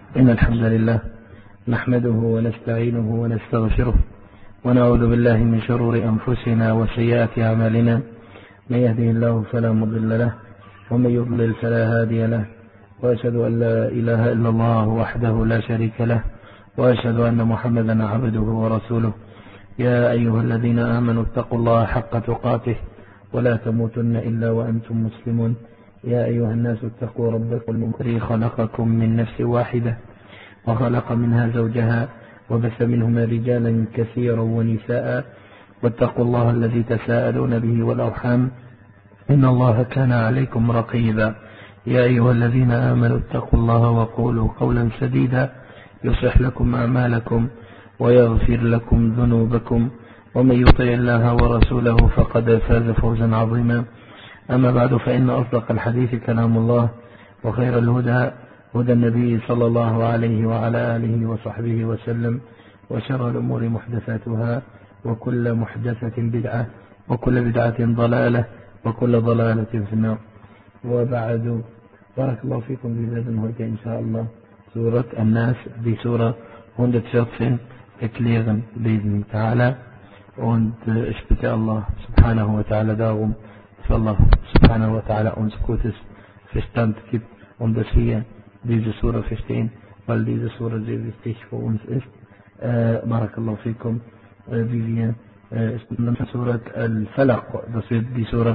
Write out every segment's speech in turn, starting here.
إن الحمد لله نحمده ونستعينه ونستغفره ونعوذ بالله من شرور أنفسنا وسيئات أعمالنا. من يهده الله فلا مضل له ومن يضلل فلا هادي له، وأشهد أن لا إله إلا الله وحده لا شريك له، وأشهد أن محمدا عبده ورسوله. يا أيها الذين آمنوا اتقوا الله حق تقاته ولا تموتن إلا وأنتم مسلمون. يا أيها الناس اتقوا ربكم الذي خلقكم من نفس واحدة وخلق منها زوجها وبث منهما رجالا كثيرا ونساء، واتقوا الله الذي تساءلون به والأرحام إن الله كان عليكم رقيبا. يا أيها الذين آمنوا اتقوا الله وقولوا قولا سديدا يصلح لكم أعمالكم ويغفر لكم ذنوبكم، ومن يطع الله ورسوله فقد فاز فوزا عظيما. أما بعد، فإن أصدق الحديث كلام الله، وخير الهدى هدى النبي صلى الله عليه وعلى آله وصحبه وسلم، وشر الأمور محدثاتها، وكل محدثة بدعة، وكل بدعة ضلالة، وكل ضلالة في النار. وبعد، بارك الله فيكم بذلك heute إن شاء الله سورة الناس، die Sura 114 erklären lesen ta'ala. Und ich bitte Allah subhanahu wa ta'ala darum, dass Allah subhanahu wa ta'ala uns gutes Verstand gibt und dass wir diese Sura verstehen, weil diese Sura sehr wichtig für uns ist. Barakallahu fikum, wie wir Surat Al-Falaq, das wird die Sura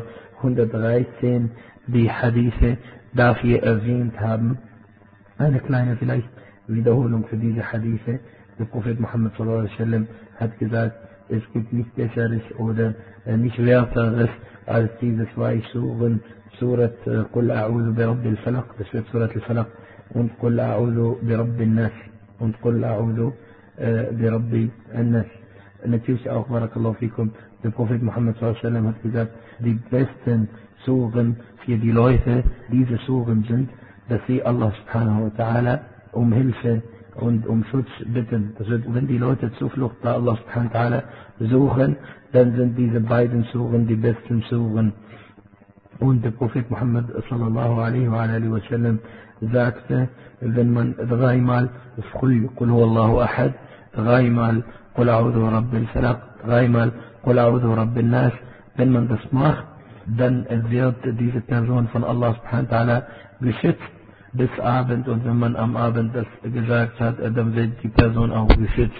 113, die Hadithe dafür erwähnt haben. Eine kleine vielleicht Wiederholung für diese Hadithe. Der Prophet Muhammad sallallahu alaihi wasallam hat gesagt, es gibt nichts Besseres oder nicht Werteres als diese zwei Suren, Surat Qul A'udhu bi Rabbil Falaq, das wird Surat Al-Falaq, und Qul A'udhu bi Rabbin Nas und Qul A'udhu bi Rabbi An-Nas. Natürlich auch, Barakallahu fikum, der Prophet Muhammad sallallahu alaihi wasallam hat gesagt, die besten Suren für die Leute, diese Suren sind, dass sie Allah subhanahu wa ta'ala um Hilfe und um Schutz bitten. Das wird, wenn die Leute Zuflucht bei Allah subhanahu wa ta'ala suchen, dann sind diese beiden Suren die besten Suren. Und der Prophet Muhammad sallallahu alaihi wa sallam sagte, wenn man dreimal Qul huwallahu ahad, dreimal Qul a'udhu bi Rabbil Falaq, dreimal Qul a'udhu bi Rabbin Nas, wenn man das macht, dann wird diese Person von Allah subhanahu wa ta'ala geschützt bis Abend, und wenn man am Abend das gesagt hat, dann wird die Person auch geschützt.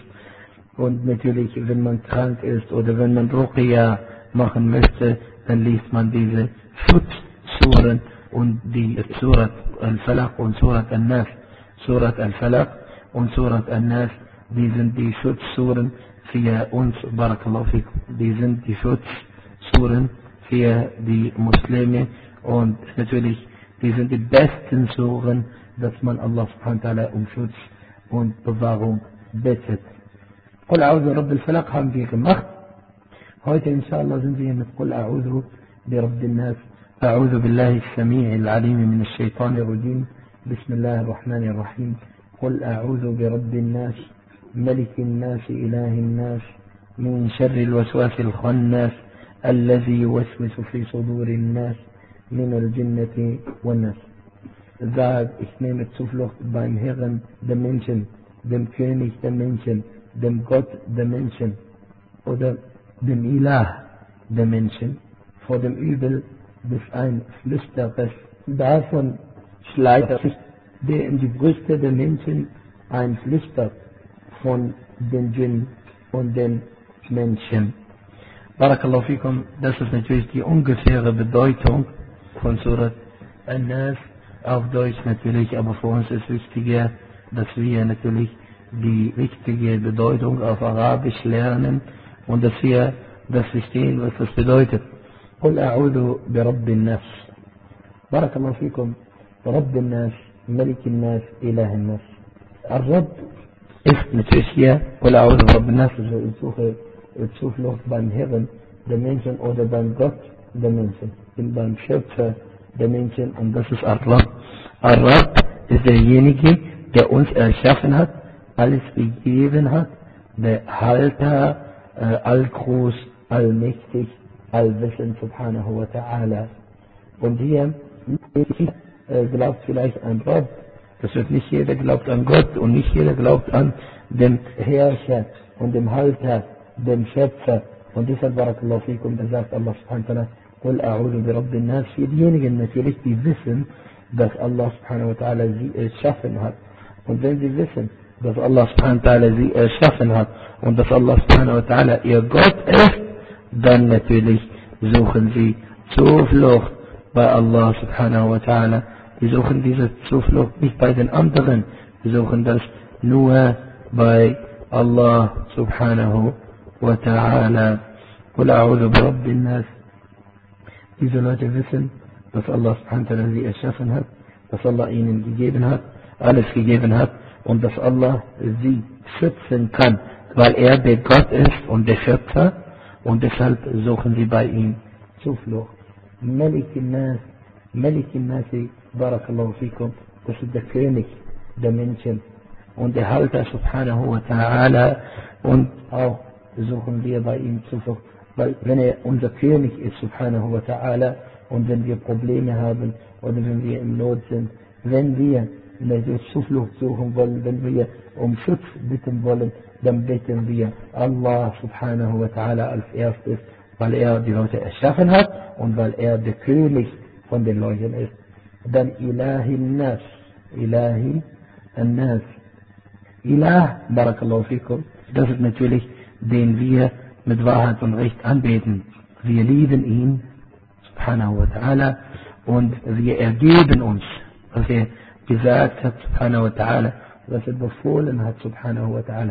Und natürlich, wenn man krank ist oder wenn man Ruqya machen möchte, dann liest man diese Schutzsuren und die Surat Al-Falaq und Surat Al-Nas. Surat Al-Falaq und Surat Al-Nas, die sind die Schutzsuren für uns, Barakallahu fikum. Die sind die Schutzsuren für die Muslime, und natürlich, die sind die besten Suren, dass man Allah subhanahu wa ta'ala um Schutz und Bewahrung bittet. Qul a'udhu bi Rabbil Falaq haben wir gemacht. Heute inshallah sind wir mit Qul a'udhu bi Rabbin Nas. أعوذ بالله السميع العليم من الشيطان الرجيم. بسم الله الرحمن الرحيم. قل أعوذ برب الناس ملك الناس إله الناس من شر الوسواس الخناس الذي يوسوس في صدور الناس من الجنة والناس. Sag, ich nehme Zuflucht beim Herrn der Menschen, dem König der Menschen, dem Gott der Menschen oder dem Ilah der Menschen, vor dem Übel des Einflüsterers. Davon schleicht sich, der in die Brüste der Menschen einflüstert, von den Djinn und den Menschen. Barakallahu fikum, das ist natürlich die ungefähre Bedeutung von Surat An-Nas, auf Deutsch natürlich, aber für uns ist wichtiger, dass wir natürlich die richtige Bedeutung auf Arabisch lernen und dass wir das verstehen, was das bedeutet. قل أعوذ برب الناس. بارك الله فيكم. رب الناس ملك الناس إله الناس. الرب ist natürlich hier قل أعوذ برب الناس, also ich suche Zuflucht beim Herrn der Menschen oder beim Gott der Menschen, beim Schöpfer der Menschen, und das ist Ar-Rabb. Ar-Rabb ist derjenige, der uns erschaffen hat, alles gegeben hat, der Halter, allgroß, allmächtig, allwissend, subhanahu wa ta'ala. Und hier glaubt vielleicht ein Rabb, Das wird nicht jeder glaubt an Gott und nicht jeder glaubt an den Herrscher und dem Halter, dem Schöpfer. Und deshalb, Barakallahu fikum, da sagt Allah subhanahu wa ta'ala, Qul a'udhu bi Rabbin Nas, für diejenigen natürlich, die wissen, dass Allah subhanahu wa ta'ala sie erschaffen hat. Und wenn sie wissen, dass Allah subhanahu wa ta'ala sie erschaffen hat und dass Allah subhanahu wa ta'ala ihr Gott ist, dann natürlich suchen sie Zuflucht bei Allah subhanahu wa ta'ala. Die suchen diese Zuflucht nicht bei den anderen, die suchen das nur bei Allah subhanahu wa ta'ala. Qul a'udhu bi Rabbin Nas. Diese Leute wissen, dass Allah subhanahu wa ta'ala sie erschaffen hat, dass Allah ihnen gegeben hat, alles gegeben hat und dass Allah sie schützen kann, weil er der Gott ist und der Schöpfer und deshalb suchen sie bei ihm Zuflucht. Malikin Nasi, Barakallahu fikum, das ist der König der Menschen und der Halter subhanahu wa ta'ala und auch suchen wir bei ihm Zuflucht, weil wenn er unser König ist subhanahu wa ta'ala und wenn wir Probleme haben oder wenn wir in Not sind, wenn wir Zuflucht suchen wollen, wenn wir um Schutz bitten wollen, dann bitten wir Allah subhanahu wa ta'ala als erstes, weil er die Leute erschaffen hat und weil er der König von den Leuten ist. Dann Ilahi Nas, Ilah, Barakallahu fikum, das ist natürlich, den wir mit Wahrheit und Recht anbeten. Wir lieben ihn, subhanahu wa ta'ala, und wir ergeben uns, was er gesagt hat, subhanahu wa ta'ala, was er befohlen hat, subhanahu wa ta'ala.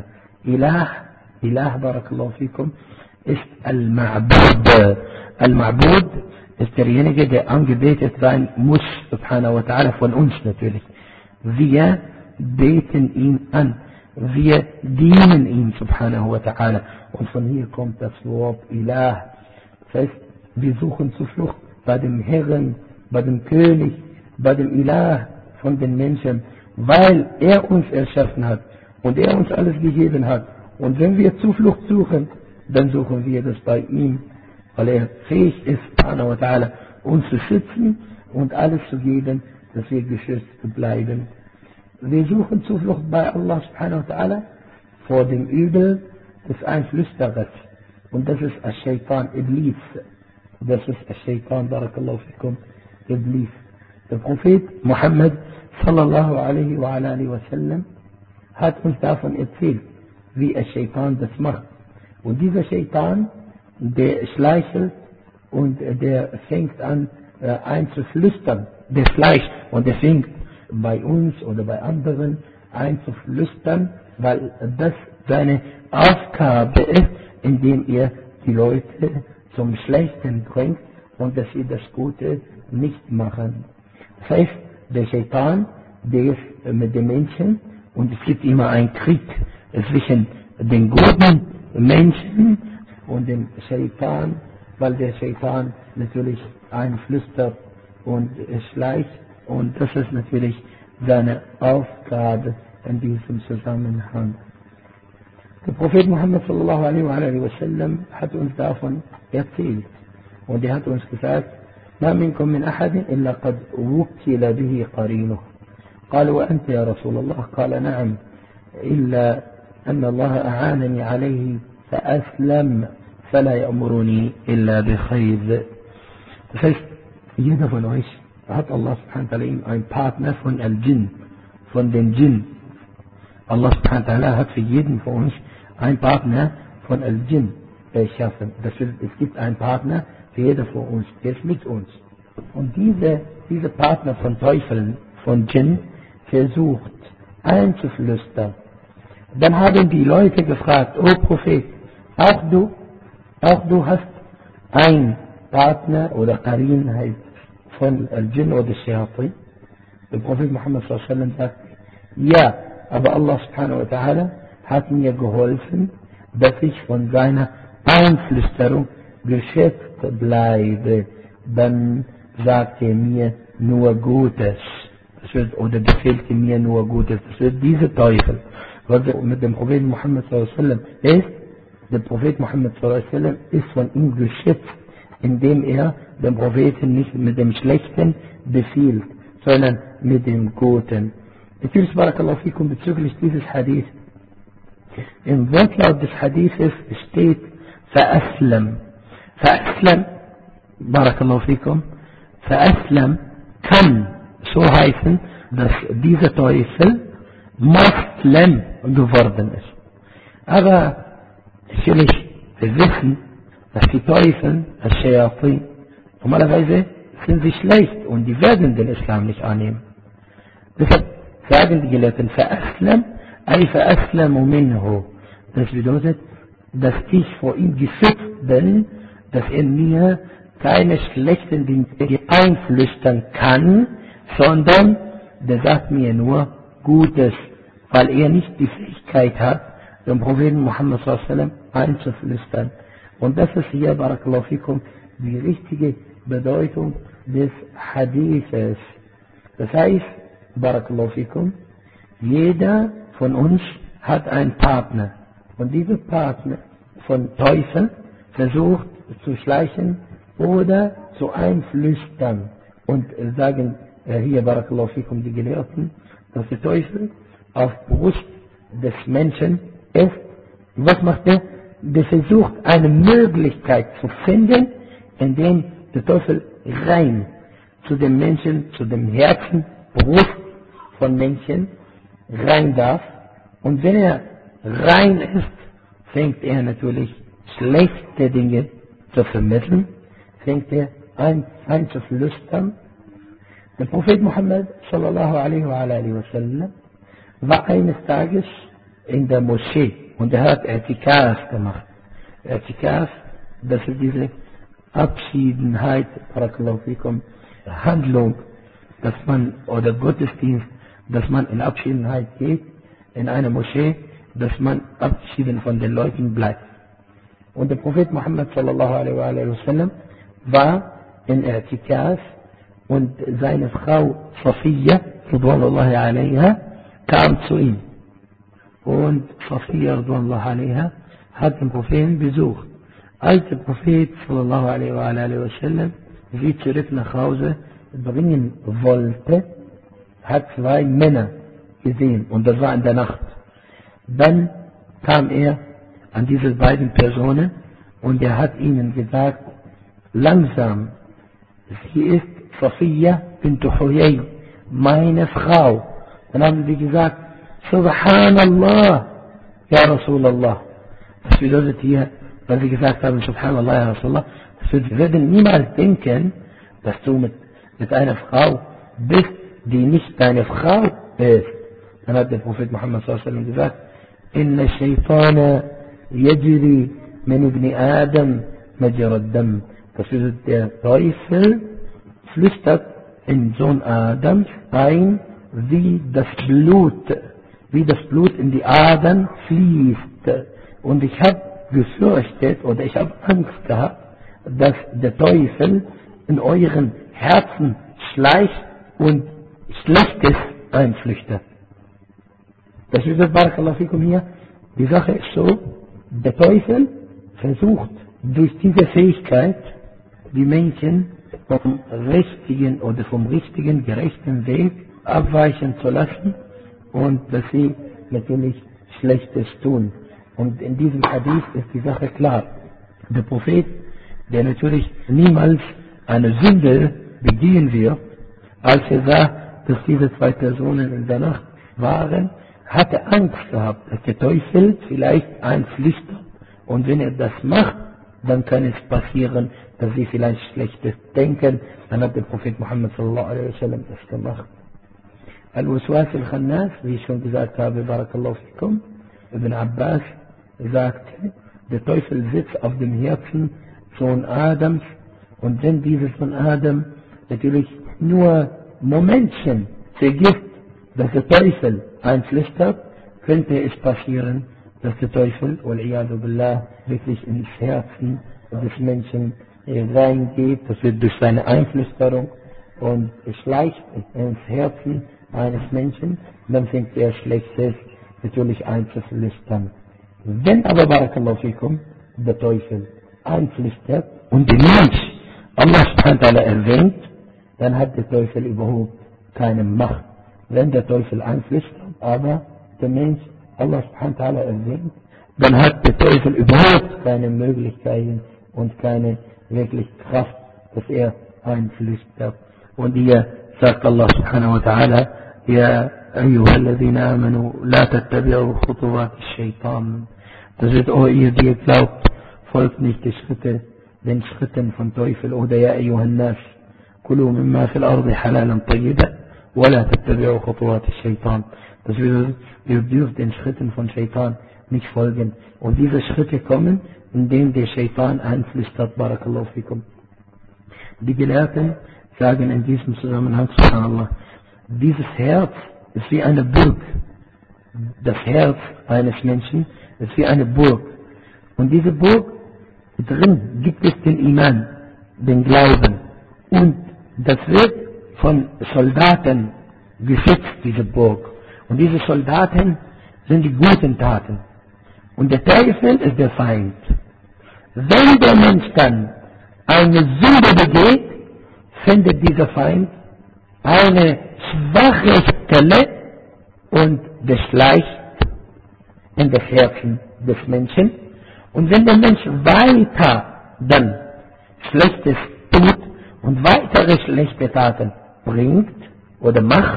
Ilah, Barakallahu fikum, ist Al-Ma'bud. Al-Ma'bud ist derjenige, der angebetet sein muss, subhanahu wa ta'ala, von uns natürlich. Wir beten ihn an. Wir dienen ihm, subhanahu wa ta'ala. Und von hier kommt das Wort Ilah. Das heißt, wir suchen Zuflucht bei dem Herrn, bei dem König, bei dem Ilah von den Menschen, weil er uns erschaffen hat und er uns alles gegeben hat. Und wenn wir Zuflucht suchen, dann suchen wir das bei ihm, weil er fähig ist, subhanahu wa ta'ala, uns zu schützen und alles zu geben, dass wir geschützt bleiben. Wir suchen Zuflucht bei Allah subhanahu wa ta'ala vor dem Übel des Einflüsterers. Und das ist Ash-Shaytan, Iblis. Das ist Ash-Shaytan, Barakallahu fikum, Iblis. Der Prophet Muhammad sallallahu alaihi wa alihi wa sallam hat uns davon erzählt, wie Ash-Shaytan das macht. Und dieser Shaytan, der schleichelt und der fängt an einzuflüstern, der schleicht und der fängt bei uns oder bei anderen einzuflüstern, weil das seine Aufgabe ist, indem er die Leute zum Schlechten bringt und dass sie das Gute nicht machen. Das heißt, der Shaitan, der ist mit den Menschen und es gibt immer einen Krieg zwischen den guten Menschen und dem Shaitan, weil der Shaitan natürlich einflüstert und schleicht. Und das ist natürlich seine Aufgabe in diesem Zusammenhang. Der Prophet Muhammad sallallahu alaihi wa sallam hat uns davon erzählt. Und er hat uns gesagt, ما منكم من أحد إلا قد وكل به قرينه. قالوا وأنت يا رسول الله؟ قال نعم، إلا أن الله أعانني عليه فأسلم فلا يأمرني إلا بخير. Das heißt, jeder von euch hat Allah subhanahu wa ta'ala einen Partner von Al-Jinn, von den Jinn. Allah subhanahu wa ta'ala hat für jeden von uns einen Partner von Al-Jinn erschaffen. Das heißt, es gibt einen Partner für jeder von uns, der ist mit uns. Und diese Partner von Teufeln, von Jinn, versucht einzuflüstern. Dann haben die Leute gefragt, O Prophet, auch du hast einen Partner oder Qarin heißt von Al-Jinn oder Shayatin? Der Prophet Muhammad sallallahu alaihi wasallam sagt, ja, aber Allah subhanahu wa ta'ala hat mir geholfen, dass ich von seiner Einflüsterung geschützt bleibe. Dann sagt er mir nur Gutes. Oder befehlte mir nur Gutes. Das wird diese Teufel. Was mit dem Propheten Muhammad sallallahu alaihi wasallam ist, der Prophet Muhammad sallallahu alaihi wasallam ist von ihm geschützt, indem er dem Propheten nicht mit dem Schlechten befiehlt, sondern mit dem Guten. Natürlich, Barakallahu fikum, bezüglich dieses Hadith. Im Wortlaut des Hadithes steht فأسلم. فأسلم, Barakallahu fikum, فأسلم kann so heißen, dass dieser Teufel Muslim geworden ist. Aber natürlich, wir wissen, dass die Teufel, als Shayatin, normalerweise sind sie schlecht und die werden den Islam nicht annehmen. Deshalb sagen die Gelehrten, فأسلم, أي فأسلم منه. Das bedeutet, dass ich vor ihm geschützt bin, dass er mir keine schlechten Dinge einflüstern kann, sondern der sagt mir nur Gutes, weil er nicht die Fähigkeit hat, dem Propheten Muhammad s.a.w. einzuflüstern. Und das ist hier, Barakallahu fikum, die richtige Bedeutung des Hadithes. Das heißt, Barakallahu fikum, jeder von uns hat einen Partner. Und dieser Partner von Teufel versucht zu schleichen oder zu einflüstern. Und sagen hier, Barakallahu fikum, die Gelehrten, dass der Teufel auf Brust des Menschen ist. Was macht er? Der versucht eine Möglichkeit zu finden, indem der Teufel rein zu dem Menschen, zu dem Herzen, Brust von Menschen rein darf. Und wenn er rein ist, fängt er natürlich schlechte Dinge zu vermitteln, fängt er an zu flüstern. Der Prophet Muhammad sallallahu alaihi wa sallam war eines Tages in der Moschee und er hat I'tikaf gemacht. I'tikaf, das ist diese Abschiedenheit, Barakallahu fikum, Handlung, dass man, oder Gottesdienst, dass man in Abschiedenheit geht, in eine Moschee, dass man abschieden von den Leuten bleibt. Und der Prophet Muhammad sallallahu alaihi wa sallam war in I'tikaf und seine Frau Safiya, radwanullahi alaiha, kam zu ihm. Und Safiya, radwanullahi alaiha, hat den Propheten besucht. Als der Prophet sallallahu alaihi wa sallam sie zurück nach Hause bringen wollte, hat zwei Männer gesehen und das war in der Nacht. Dann kam er an diese beiden Personen und er hat ihnen gesagt, langsam, sie ist Safiya bint Huyay, meine Frau. Dann haben sie gesagt, Subhanallah, ja Rasulallah. Das bedeutet hier, weil sie gesagt haben, Subhanallah, ja Rasulallah, wir werden niemals denken, dass du mit einer Frau bist, die nicht deine Frau ist. Dann hat der Prophet Muhammad s.a.w. gesagt, Inna Shaytana yajri min ibn Adam majra ad-dam. Das bedeutet, der Teufel flüstert in Sohn Adams ein, wie das Blut in die Adern fließt. Und ich habe gefürchtet oder ich habe Angst gehabt, dass der Teufel in euren Herzen schleicht und Schlechtes einflüchtet. Das ist das, Barakallahu fikum, hier. Die Sache ist so, der Teufel versucht durch diese Fähigkeit die Menschen vom richtigen oder vom richtigen, gerechten Weg abweichen zu lassen und dass sie natürlich Schlechtes tun. Und in diesem Hadith ist die Sache klar. Der Prophet, der natürlich niemals eine Sünde begehen wird, als er sah, dass diese zwei Personen in der Nacht waren, hatte Angst gehabt, dass der Teufel vielleicht einflüstert. Und wenn er das macht, dann kann es passieren, dass sie vielleicht Schlechtes denken. Dann hat der Prophet Muhammad sallallahu alaihi wa sallam das gemacht. Al-Waswas al-Khannas, wie ich schon gesagt habe, Barakallahu fikum, Ibn Abbas sagte, der Teufel sitzt auf dem Herzen Sohn Adams und wenn dieses Sohn Adam natürlich nur Momentchen vergisst, dass der Teufel einflüstert, könnte es passieren, dass der Teufel, wal-iyadu billah, wirklich ins Herzen des Menschen reingeht. Das wird durch seine Einflüsterung und es schleicht ins Herzen eines Menschen, dann fängt er Schlechtes natürlich einzuflüstern. Wenn aber, Barakallahu fikum, der Teufel einflüstert und den Mensch Allah subhanahu wa ta'ala erwähnt, dann hat der Teufel überhaupt keine Macht wenn der Teufel einflüstert, aber der Mensch Allah subhanahu wa ta'ala erwähnt, dann hat der Teufel überhaupt keine Möglichkeiten und keine wirklich Kraft, dass er einflüstert. Und hier sagt Allah subhanahu wa ta'ala, ja أيها الذين آمنوا لا تتبعوا خطوات الشيطان. Das wird, oh ihr, die ihr glaubt, folgt nicht den Schritten von Teufel. Oder ja أيها الناس كلوا مما في الأرض حلالا طيبا ولا تتبعوا خطوات الشيطان. Das wird, ihr dürft den Schritten von Shaitan nicht folgen. Und diese Schritte kommen, indem der Shaitan einflüstert. Barakallahu fikum. Die Gelehrten sagen in diesem Zusammenhang, subhanallah, dieses Herz ist wie eine Burg. Das Herz eines Menschen ist wie eine Burg. Und diese Burg, drin gibt es den Iman, den Glauben. Und das wird von Soldaten geschützt, diese Burg. Und diese Soldaten sind die guten Taten. Und der Teufel ist der Feind. Wenn der Mensch dann eine Sünde begeht, findet dieser Feind eine schwache Stelle und beschleicht in das Herzen des Menschen. Und wenn der Mensch weiter dann Schlechtes tut und weitere schlechte Taten bringt oder macht,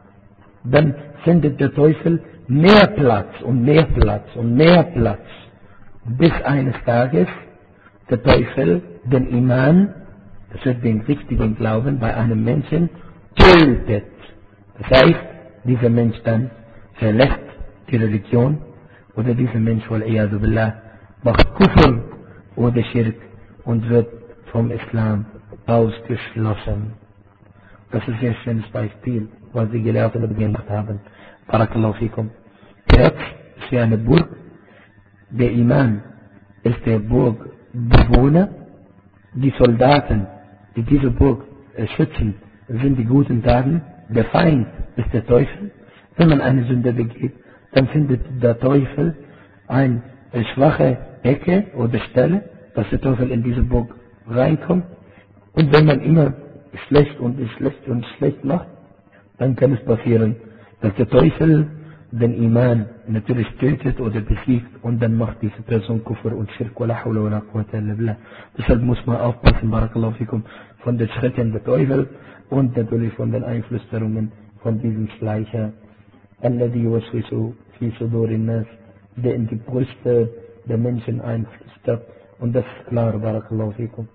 dann findet der Teufel mehr Platz und mehr Platz und mehr Platz, bis eines Tages der Teufel den Iman, das wird den richtigen Glauben bei einem Menschen, tötet. Das heißt, dieser Mensch dann verlässt die Religion oder dieser Mensch, wal-iyadu billah, macht Kufr oder Schirk und wird vom Islam ausgeschlossen. Das ist ein sehr schönes Beispiel, was die Gelehrten gemacht haben. Barakallahu fikum. Herz ist wie eine Burg. Der Iman ist der Burgbewohner. Die Soldaten, die diese Burg schützen, sind die guten Taten. Der Feind ist der Teufel. Wenn man eine Sünde begeht, dann findet der Teufel eine schwache Ecke oder Stelle, dass der Teufel in diese Burg reinkommt. Und wenn man immer schlecht und schlecht und schlecht macht, dann kann es passieren, dass der Teufel den Iman natürlich tötet oder besiegt und dann macht diese Person Kufr und Schirk wa la hawla wa la quwwata illa billah. Deshalb muss man aufpassen, barakallahu fikum, von den Schritten der Teufel und natürlich von den Einflüsterungen von diesem Schleicher, alladhi yuwaswisu fi sudurin nas, der in die Brüste der Menschen einflüstert. Und das ist klar, barakallahu fikum.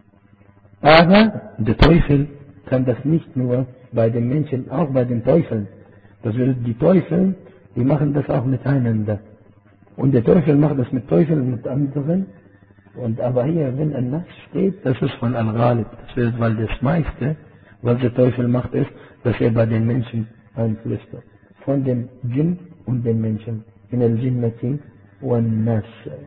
Aber der Teufel kann das nicht nur bei den Menschen, auch bei den Teufeln. Das will die Teufel, die machen das auch miteinander. Und der Teufel macht das mit Teufeln, mit anderen. Und aber hier, wenn ein Nas steht, das ist von Al-Ghalib. Das wird, weil das meiste, was der Teufel macht, ist, dass er bei den Menschen einflüstert. Von den Djinn und den Menschen. In al-Jinnati wan Nas.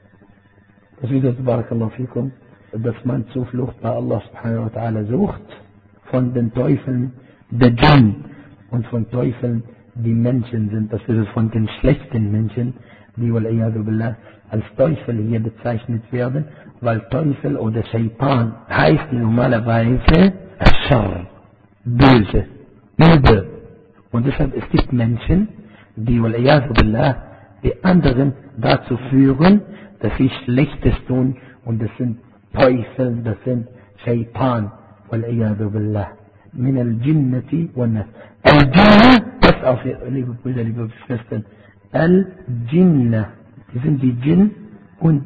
Das wird, barakallahu fikum, dass man Zuflucht bei Allah subhanahu wa ta'ala sucht, von den Teufeln der Djinn und von Teufeln, die Menschen sind. Das ist von den schlechten Menschen, die wal-iyadu billah als Teufel hier bezeichnet werden, weil Teufel oder Shaitan heißt normalerweise Ashar, böse, übel. Und deshalb es gibt Menschen, die wal-iyadu billah die anderen dazu führen, dass sie Schlechtes tun, und das sind Teufel, das sind Shaitan, wal-iyadu billah. Min al-Jinnati wan-Nas. Al-Jinnah, das auf, liebe Brüder, liebe Schwestern, Al-Jinnah, die sind die Jinn, und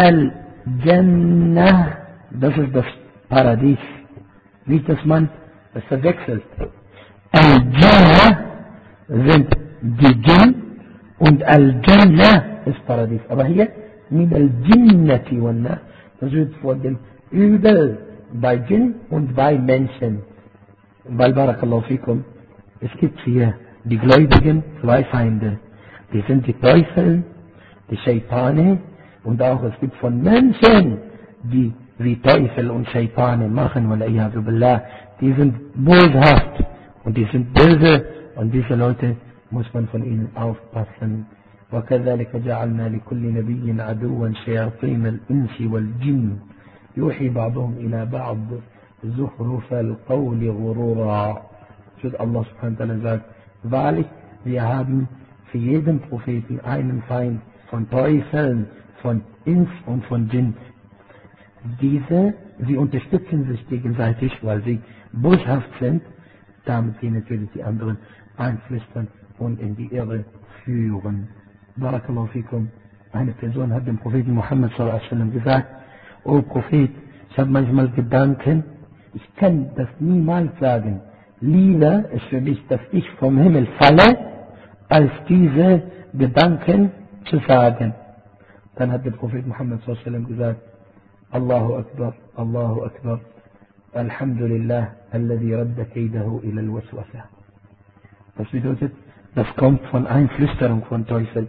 Al-Jannah, das ist das Paradies. Nicht, dass man das verwechselt. Al-Jinnah sind die Jinn und Al-Jannah ist Paradies. Aber hier, min al-Jinnati wan-Nas, das wird von dem Übel bei Jinn und bei Menschen. Weil, barakallahu fikum, es gibt hier die Gläubigen, zwei Feinde. Die sind die Teufel, die Shaitane, und auch es gibt von Menschen, die wie Teufel und Shaitane machen, wal-iyadu billah, die sind böshaft und die sind böse, und diese Leute muss man von ihnen aufpassen. وكذلك جعلنا لكل نبي عدوا شياطين الإنس والجن يوحي بعضهم إلى بعض زخرف القول غرورا. Allah subhanahu wa ta'ala sagt, wahrlich, wir haben für jeden Propheten einen Feind von Teufeln, von Ins und von Djinn. Sie unterstützen sich gegenseitig, weil sie boshaft sind, damit sie natürlich die anderen einflüstern und in die Irre führen. Barakallahu fikum. Eine Person hat dem Propheten Muhammad s.a.w. gesagt: O Prophet, ich habe manchmal Gedanken, ich kann das niemals sagen. Lieber ist für mich, dass ich vom Himmel falle, als diese Gedanken zu sagen. Dann hat der Prophet Muhammad s.a.w. gesagt: Allahu Akbar, Allahu Akbar, Alhamdulillah, alladhi radda kaydahu ila al-waswasa. Das bedeutet, das kommt von Einflüsterung von Teufel.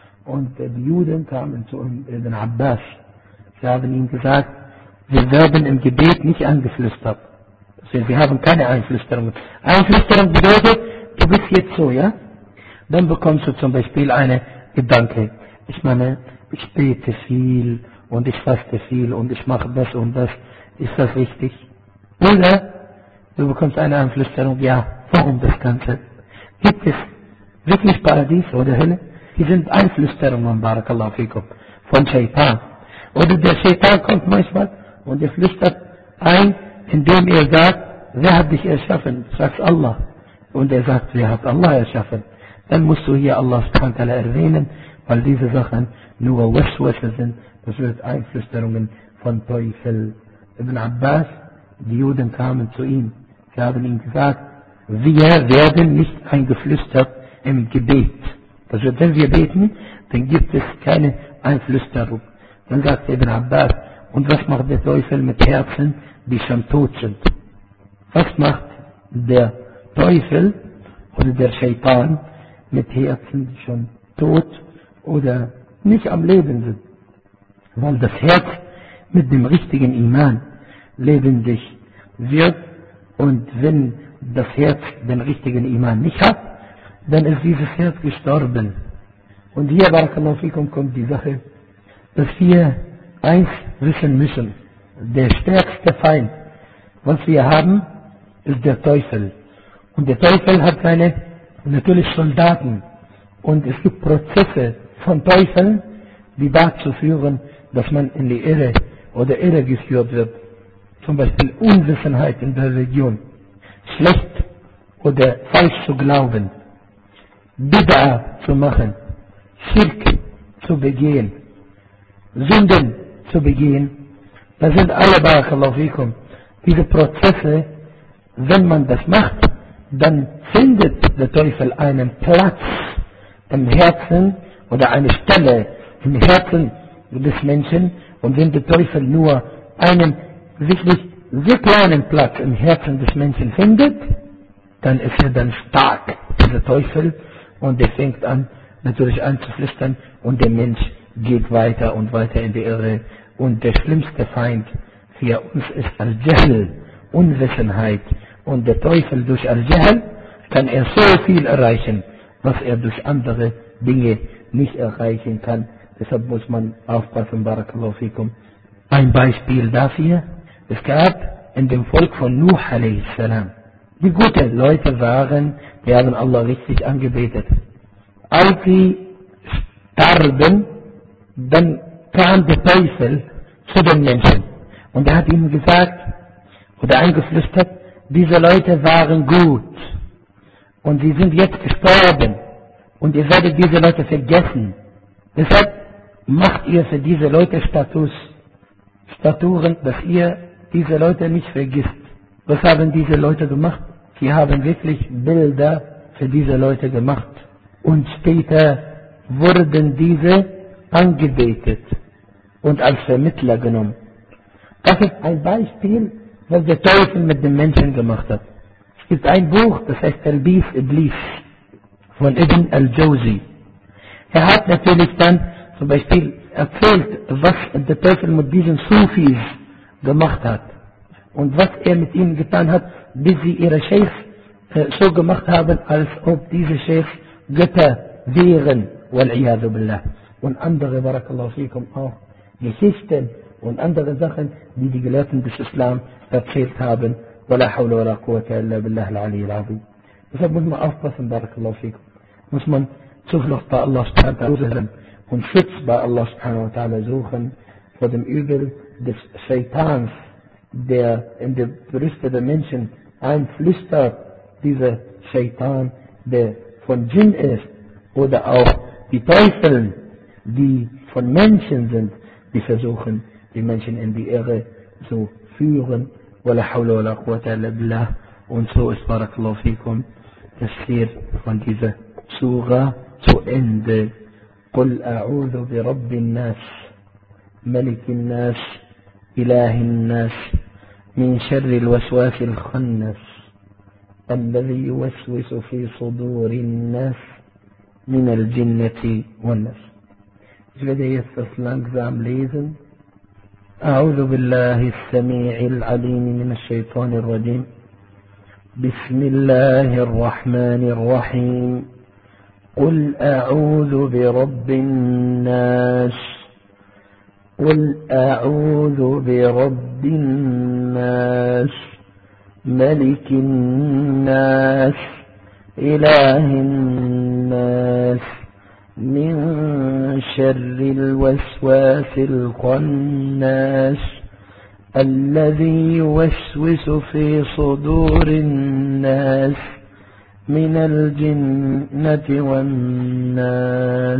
Und die Juden kamen zu Ibn Abbas. Sie haben ihm gesagt, wir werden im Gebet nicht angeflüstert. Wir haben keine Einflüsterung. Einflüsterung bedeutet, du bist jetzt so, ja? Dann bekommst du zum Beispiel eine Gedanke. Ich meine, ich bete viel und ich faste viel und ich mache das und das. Ist das richtig? Oder du bekommst eine Einflüsterung, ja, warum das Ganze? Gibt es wirklich Paradies oder Hölle? Die sind Einflüsterungen, Barakallahu fikum, von Shaitan. Oder der Shaitan kommt manchmal und er flüstert ein, indem er sagt, wer hat dich erschaffen? Sagst Allah. Und er sagt, wer hat Allah erschaffen? Dann musst du hier Allah subhanahu wa ta'ala erwähnen, weil diese Sachen nur Waswasa sind. Das wird Einflüsterungen von Teufel. Ibn Abbas, die Juden kamen zu ihm. Sie haben ihm gesagt, wir werden nicht eingeflüstert im Gebet. Also wenn wir beten, dann gibt es keine Einflüsterung. Dann sagt Ibn Abbas, und was macht der Teufel mit Herzen, die schon tot sind? Was macht der Teufel oder der Shaitan mit Herzen, die schon tot oder nicht am Leben sind? Weil das Herz mit dem richtigen Iman lebendig wird, und wenn das Herz den richtigen Iman nicht hat, dann ist dieses Herz gestorben. Und hier, Barakallahu fikum, kommt die Sache, dass wir eins wissen müssen: der stärkste Feind, was wir haben, ist der Teufel. Und der Teufel hat seine natürlich Soldaten. Und es gibt Prozesse von Teufeln, die dazu führen, dass man in die Irre oder Irre geführt wird. Zum Beispiel Unwissenheit in der Religion, schlecht oder falsch zu glauben, Bid'a zu machen, Schirk zu begehen, Sünden zu begehen. Das sind alle, Barakallahu fikum, diese Prozesse. Wenn man das macht, dann findet der Teufel einen Platz im Herzen oder eine Stelle im Herzen des Menschen. Und wenn der Teufel nur einen wirklich sehr kleinen Platz im Herzen des Menschen findet, dann ist er dann stark, dieser Teufel, und er fängt an, natürlich anzuflüstern, und der Mensch geht weiter und weiter in die Irre. Und der schlimmste Feind für uns ist Al-Jahl, Unwissenheit. Und der Teufel durch Al-Jahl kann er so viel erreichen, was er durch andere Dinge nicht erreichen kann. Deshalb muss man aufpassen, Barakallahu fikum. Ein Beispiel dafür: Es gab in dem Volk von Nuh a.s. die guten Leute waren, die haben Allah richtig angebetet. Als sie starben, dann kam der Teufel zu den Menschen und er hat ihnen gesagt oder eingeflüstert, diese Leute waren gut und sie sind jetzt gestorben und ihr werdet diese Leute vergessen. Deshalb macht ihr für diese Leute Statuen, dass ihr diese Leute nicht vergisst. Was haben diese Leute gemacht? Sie haben wirklich Bilder für diese Leute gemacht. Und später wurden diese angebetet und als Vermittler genommen. Das ist ein Beispiel, was der Teufel mit den Menschen gemacht hat. Es gibt ein Buch, das heißt Talbis Iblis von Ibn al-Jawzi. Er hat natürlich dann zum Beispiel erzählt, was der Teufel mit diesen Sufis gemacht hat und was er mit ihnen getan hat, bis sie ihre Scheikhs so gemacht haben, als ob diese Scheikhs Götter wären, wal-iyadu billah. Und andere, Barakallahu fikum, auch Geschichten und andere Sachen, die die Gelehrten des Islam erzählt haben. Wala hawla wala quwwata illa billah al-ali al-azim. Deshalb muss man aufpassen, Barakallahu fikum. Muss man Zuflucht bei Allah subhanahu wa ta'ala suchen und Schutz bei Allah subhanahu wa ta'ala suchen vor dem Übel des Shaitans, der in die Brüste der Menschen einflüstert, dieser Shaitan, der von Djinn ist, oder auch die Teufel, die von Menschen sind, die versuchen, die Menschen in die Irre zu führen. Wala hawla wala quwwata illa billah. Und so ist Barakallahu fikum das Lied von dieser Sura zu Ende. قل أعوذ برب الناس ملك الناس إله الناس من شر الوسواس الخناس الذي يوسوس في صدور الناس من الجنة والناس. Ich werde jetzt das langsam lesen. أعوذ بالله السميع العليم من الشيطان الرجيم. بسم الله الرحمن الرحيم. قل أعوذ برب الناس. قل أعوذ برب الناس ملك الناس إله الناس من شر الوسواس الخناس الذي يوسوس في صدور الناس من الجنة والناس.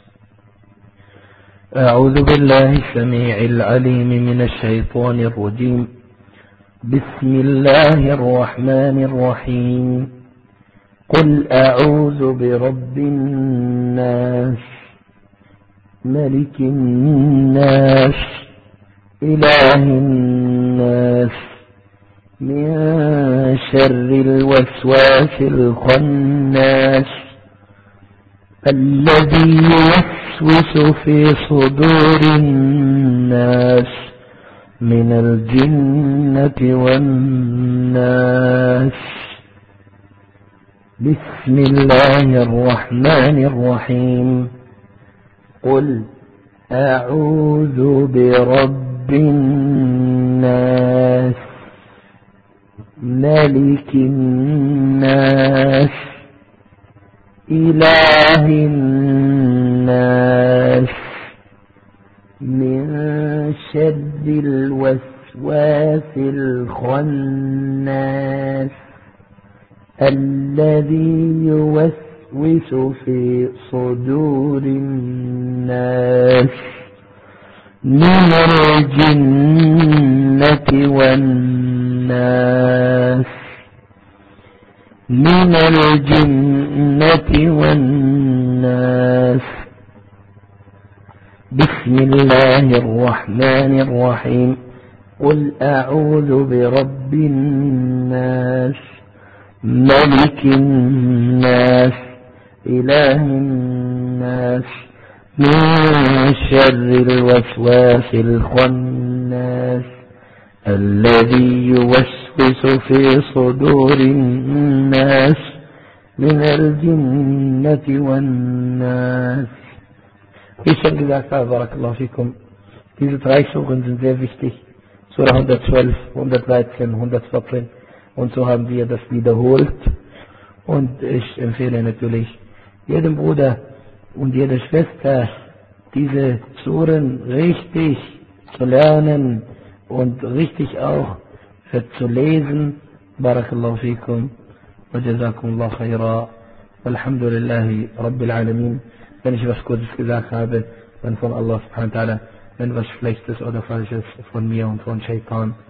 أعوذ بالله السميع العليم من الشيطان الرجيم. بسم الله الرحمن الرحيم. قل أعوذ برب الناس ملك الناس إله الناس من شر الوسواس الخناس الذي يوسوس في صدور الناس من الجنة والناس. بسم الله الرحمن الرحيم. قل أعوذ برب الناس ملك الناس إله الناس من شر الوسواس الخناس الذي يوسوس في صدور الناس من الجنة والناس. من الجنة والناس. بسم الله الرحمن الرحيم. قل أعوذ برب الناس ملك الناس إله الناس من شر الوسواس الخناس الذي يوسوس في صدور الناس من الجنة والناس. Ich habe gesagt, Barakallahu fikum, diese 3 Suren sind sehr wichtig. Surah 112, 113, 114. Und so haben wir das wiederholt. Und ich empfehle natürlich jedem Bruder und jeder Schwester, diese Suren richtig zu lernen und richtig auch zu lesen. Barakallahu fikum wa jazakumullahu khaira. Alhamdulillahi Rabbil Alamin. Wenn ich was Gutes gesagt habe, dann von Allah subhanahu wa ta'ala. Wenn was Schlechtes oder Falsches von mir und von Shaitan,